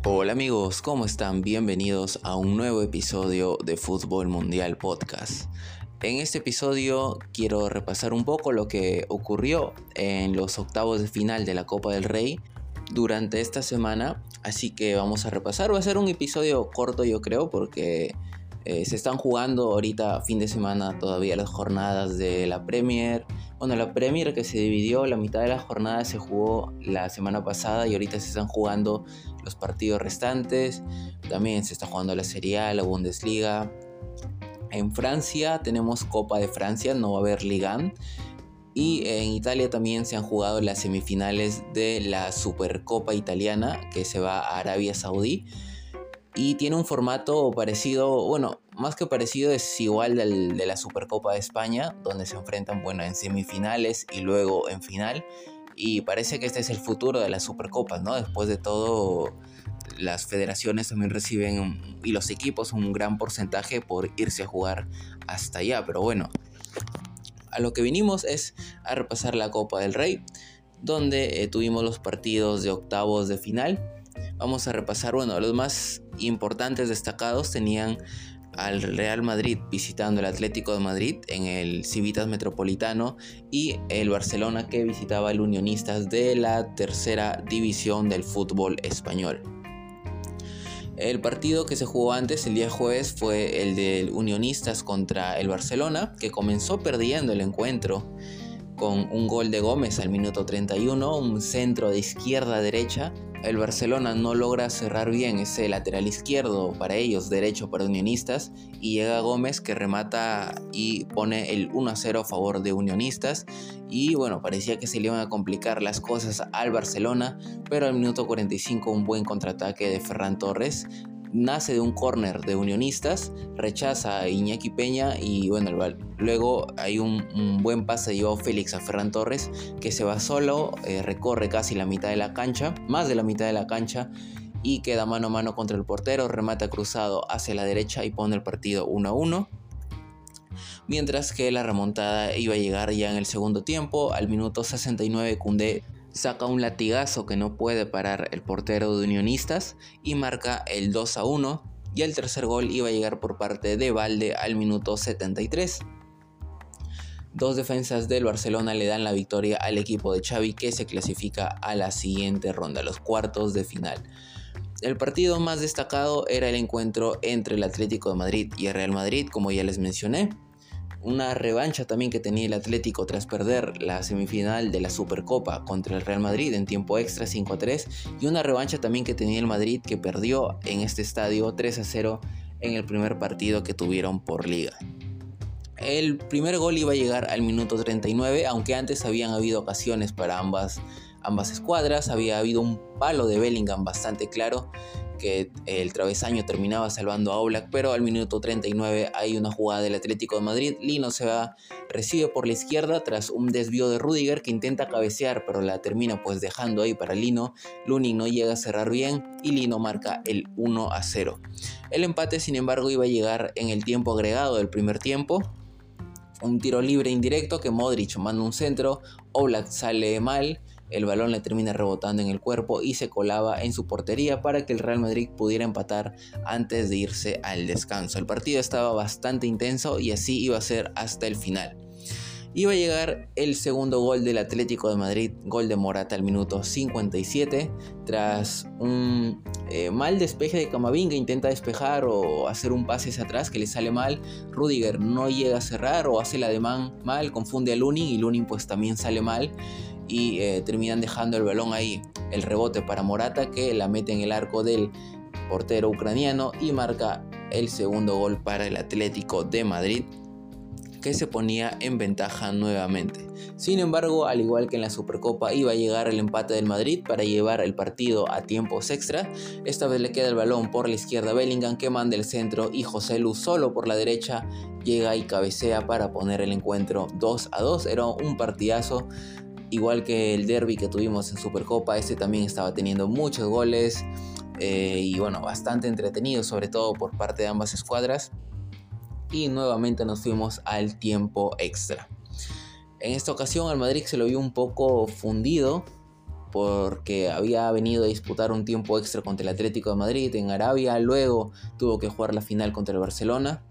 Hola amigos, ¿cómo están? Bienvenidos a un nuevo episodio de Fútbol Mundial Podcast. En este episodio quiero repasar un poco lo que ocurrió en los octavos de final de la Copa del Rey durante esta semana. Así que vamos a repasar, va a ser un episodio corto yo creo porque se están jugando ahorita fin de semana todavía las jornadas de la Premier. Bueno, la Premier que se dividió, la mitad de la jornada se jugó la semana pasada y ahorita se están jugando los partidos restantes. También se está jugando la Serie A, la Bundesliga. En Francia tenemos Copa de Francia, no va a haber Ligue 1. Y en Italia también se han jugado las semifinales de la Supercopa italiana que se va a Arabia Saudí. Y tiene un formato parecido, bueno, más que parecido es igual de la Supercopa de España, donde se enfrentan, en semifinales y luego en final. Y parece que este es el futuro de las Supercopas, ¿no? Después de todo, las federaciones también reciben, y los equipos, un gran porcentaje por irse a jugar hasta allá. Pero bueno, a lo que vinimos es a repasar la Copa del Rey, donde tuvimos los partidos de octavos de final. Vamos a repasar, los más importantes destacados tenían al Real Madrid visitando el Atlético de Madrid en el Civitas Metropolitano y el Barcelona que visitaba al Unionistas de la tercera división del fútbol español. El partido que se jugó antes, el día jueves, fue el del Unionistas contra el Barcelona, que comenzó perdiendo el encuentro con un gol de Gómez al minuto 31, un centro de izquierda a derecha. El Barcelona no logra cerrar bien ese lateral izquierdo para ellos, derecho para Unionistas, y llega Gómez que remata y pone el 1-0 a favor de Unionistas. Y parecía que se le iban a complicar las cosas al Barcelona, pero al minuto 45 un buen contraataque de Ferran Torres nace de un córner de Unionistas, rechaza a Iñaki Peña y luego hay un buen pase de Joao Félix a Ferran Torres que se va solo, recorre casi la mitad de la cancha, más de la mitad de la cancha, y queda mano a mano contra el portero, remata cruzado hacia la derecha y pone el partido 1-1. Mientras que la remontada iba a llegar ya en el segundo tiempo. Al minuto 69 Koundé saca un latigazo que no puede parar el portero de Unionistas y marca el 2-1, y el tercer gol iba a llegar por parte de Balde al minuto 73. Dos defensas del Barcelona le dan la victoria al equipo de Xavi, que se clasifica a la siguiente ronda, los cuartos de final. El partido más destacado era el encuentro entre el Atlético de Madrid y el Real Madrid, como ya les mencioné. Una revancha también que tenía el Atlético tras perder la semifinal de la Supercopa contra el Real Madrid en tiempo extra 5-3, y una revancha también que tenía el Madrid, que perdió en este estadio 3-0 en el primer partido que tuvieron por liga. El primer gol iba a llegar al minuto 39, aunque antes habían habido ocasiones para ambas escuadras. Había habido un palo de Bellingham bastante claro, que el travesaño terminaba salvando a Oblak, pero al minuto 39 hay una jugada del Atlético de Madrid. Lino se va, recibe por la izquierda tras un desvío de Rudiger que intenta cabecear, pero la termina dejando ahí para Lino. Lunin no llega a cerrar bien y Lino marca el 1-0. El empate, sin embargo, iba a llegar en el tiempo agregado del primer tiempo. Un tiro libre indirecto que Modric manda un centro, Oblak sale mal, el balón le termina rebotando en el cuerpo y se colaba en su portería para que el Real Madrid pudiera empatar antes de irse al descanso. El partido estaba bastante intenso y así iba a ser hasta el final. Iba a llegar el segundo gol del Atlético de Madrid, gol de Morata al minuto 57, tras un mal despeje de Camavinga. Intenta despejar o hacer un pase hacia atrás que le sale mal. Rudiger no llega a cerrar o hace el ademán mal, confunde a Lunin y Lunin también sale mal. Y terminan dejando el balón ahí, el rebote para Morata, que la mete en el arco del portero ucraniano y marca el segundo gol para el Atlético de Madrid, que se ponía en ventaja nuevamente. Sin embargo, al igual que en la Supercopa, iba a llegar el empate del Madrid para llevar el partido a tiempos extra. Esta vez le queda el balón por la izquierda a Bellingham, que manda el centro, y Joselu solo por la derecha llega y cabecea para poner el encuentro 2-2. Era un partidazo. Igual que el derbi que tuvimos en Supercopa, este también estaba teniendo muchos goles y bastante entretenido, sobre todo por parte de ambas escuadras. Y nuevamente nos fuimos al tiempo extra. En esta ocasión al Madrid se lo vio un poco fundido porque había venido a disputar un tiempo extra contra el Atlético de Madrid en Arabia, luego tuvo que jugar la final contra el Barcelona.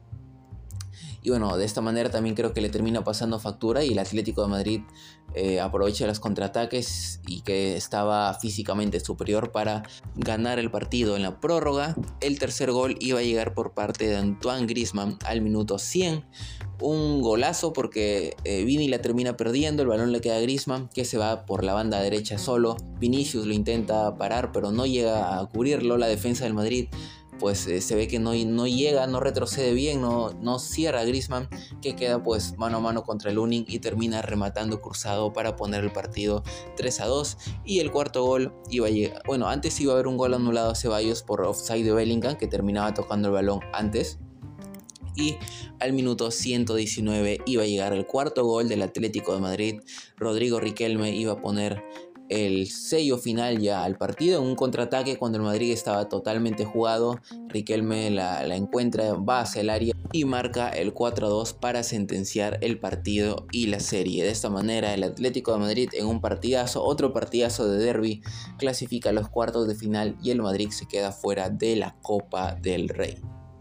Y bueno, de esta manera también creo que le termina pasando factura y el Atlético de Madrid aprovecha los contraataques y que estaba físicamente superior para ganar el partido en la prórroga. El tercer gol iba a llegar por parte de Antoine Griezmann al minuto 100. Un golazo porque Vini la termina perdiendo, el balón le queda a Griezmann que se va por la banda derecha solo. Vinicius lo intenta parar pero no llega a cubrirlo. La defensa del Madrid pues se ve que no llega, no retrocede bien, no cierra a Griezmann, que queda pues mano a mano contra el Lunin y termina rematando cruzado para poner el partido 3-2. Y el cuarto gol iba a llegar, bueno, antes iba a haber un gol anulado a Ceballos por offside de Bellingham, que terminaba tocando el balón antes. Y al minuto 119 iba a llegar el cuarto gol del Atlético de Madrid. Rodrigo Riquelme iba a poner el sello final ya al partido en un contraataque cuando el Madrid estaba totalmente jugado. Riquelme la encuentra, va hacia el área y marca el 4-2 para sentenciar el partido y la serie. De esta manera el Atlético de Madrid, en un partidazo, otro partidazo de derbi, clasifica a los cuartos de final y el Madrid se queda fuera de la Copa del Rey.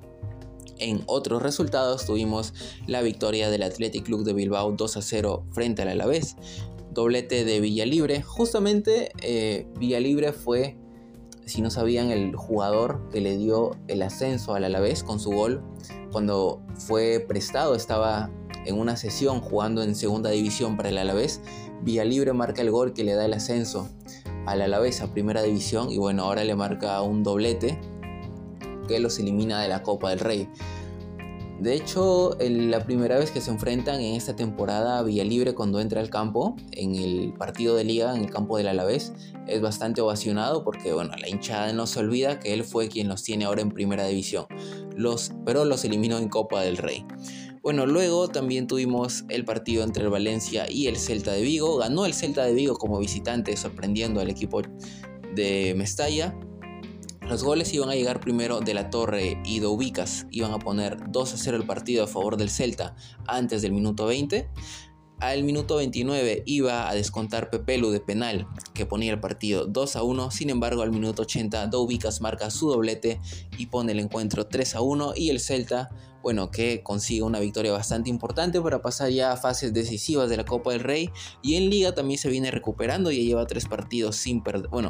En otros resultados tuvimos la victoria del Athletic Club de Bilbao 2-0 frente al Alavés. Doblete de Villalibre. Justamente Villalibre fue, si no sabían, el jugador que le dio el ascenso al Alavés con su gol. Cuando fue prestado, estaba en una sesión jugando en segunda división para el Alavés. Villalibre marca el gol que le da el ascenso al Alavés a primera división. Y bueno, ahora le marca un doblete que los elimina de la Copa del Rey. De hecho, la primera vez que se enfrentan en esta temporada, Villalibre, cuando entra al campo en el partido de liga, en el campo del Alavés, es bastante ovacionado porque bueno, la hinchada no se olvida que él fue quien los tiene ahora en primera división, pero los eliminó en Copa del Rey. Bueno, luego también tuvimos el partido entre el Valencia y el Celta de Vigo. Ganó el Celta de Vigo como visitante, sorprendiendo al equipo de Mestalla. Los goles iban a llegar primero de la Torre y Doubicas. Iban a poner 2-0 el partido a favor del Celta antes del minuto 20. Al minuto 29 iba a descontar Pepelu de penal, que ponía el partido 2-1. Sin embargo, al minuto 80 Doubicas marca su doblete y pone el encuentro 3-1. Y el Celta, bueno, que consigue una victoria bastante importante para pasar ya a fases decisivas de la Copa del Rey. Y en Liga también se viene recuperando, ya lleva 2 partidos sin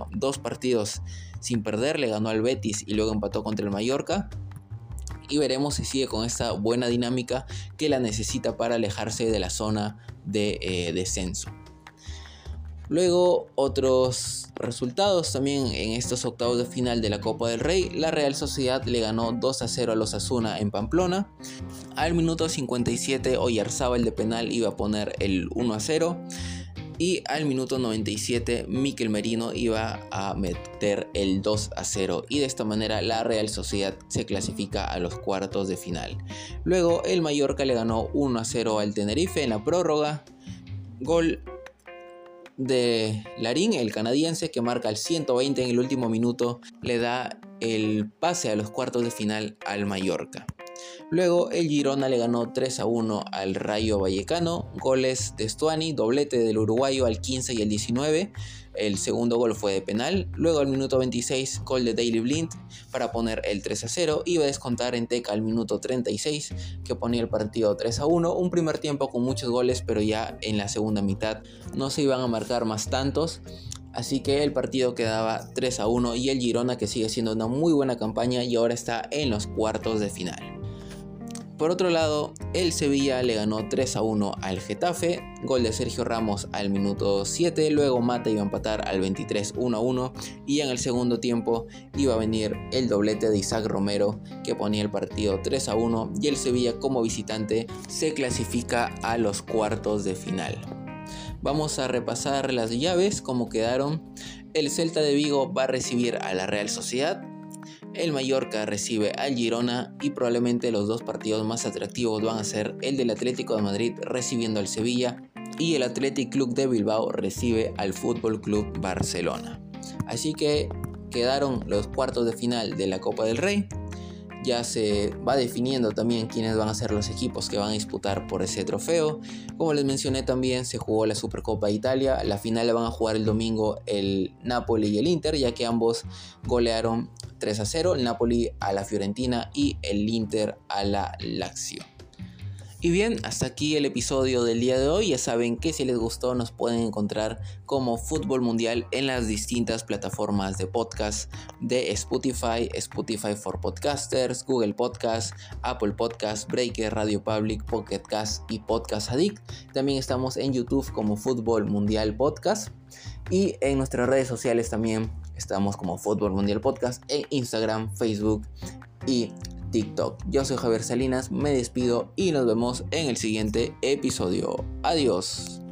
perder. Le ganó al Betis y luego empató contra el Mallorca. Y veremos si sigue con esta buena dinámica que la necesita para alejarse de la zona de descenso. Luego, otros resultados también en estos octavos de final de la Copa del Rey. La Real Sociedad le ganó 2-0 a los Osasuna en Pamplona. Al minuto 57 Oyarzábal de penal iba a poner el 1-0. Y al minuto 97 Mikel Merino iba a meter el 2-0. Y de esta manera la Real Sociedad se clasifica a los cuartos de final. Luego el Mallorca le ganó 1-0 al Tenerife en la prórroga. Gol de Larín, el canadiense, que marca el 120 en el último minuto, le da el pase a los cuartos de final al Mallorca. Luego el Girona le ganó 3-1 al Rayo Vallecano. Goles de Stuani, doblete del uruguayo al 15 y el 19. El segundo gol fue de penal. Luego al minuto 26 gol de Daley Blind para poner el 3-0. Iba a descontar en Teca al minuto 36, que ponía el partido 3-1. Un primer tiempo con muchos goles, pero ya en la segunda mitad no se iban a marcar más tantos. Así que el partido quedaba 3-1 y el Girona, que sigue siendo una muy buena campaña y ahora está en los cuartos de final. Por otro lado, el Sevilla le ganó 3-1 al Getafe, gol de Sergio Ramos al minuto 7, luego Mata iba a empatar al 23 1-1 y en el segundo tiempo iba a venir el doblete de Isaac Romero que ponía el partido 3-1 y el Sevilla como visitante se clasifica a los cuartos de final. Vamos a repasar las llaves, como quedaron. El Celta de Vigo va a recibir a la Real Sociedad. El Mallorca recibe al Girona y probablemente los dos partidos más atractivos van a ser el del Atlético de Madrid recibiendo al Sevilla y el Athletic Club de Bilbao recibe al Fútbol Club Barcelona. Así que quedaron los cuartos de final de la Copa del Rey. ya se va definiendo también quiénes van a ser los equipos que van a disputar por ese trofeo. Como les mencioné, también se jugó la Supercopa de Italia. La final la van a jugar el domingo el Napoli y el Inter, ya que ambos golearon 3-0, el Napoli a la Fiorentina y el Inter a la Lazio. Y bien, hasta aquí el episodio del día de hoy. Ya saben que si les gustó nos pueden encontrar como Fútbol Mundial en las distintas plataformas de podcast de Spotify, Spotify for Podcasters, Google Podcast, Apple Podcast, Breaker, Radio Public, Pocket Cast y Podcast Addict. También estamos en YouTube como Fútbol Mundial Podcast y en nuestras redes sociales también estamos como Fútbol Mundial Podcast en Instagram, Facebook y TikTok. Yo soy Javier Salinas, me despido y nos vemos en el siguiente episodio. Adiós.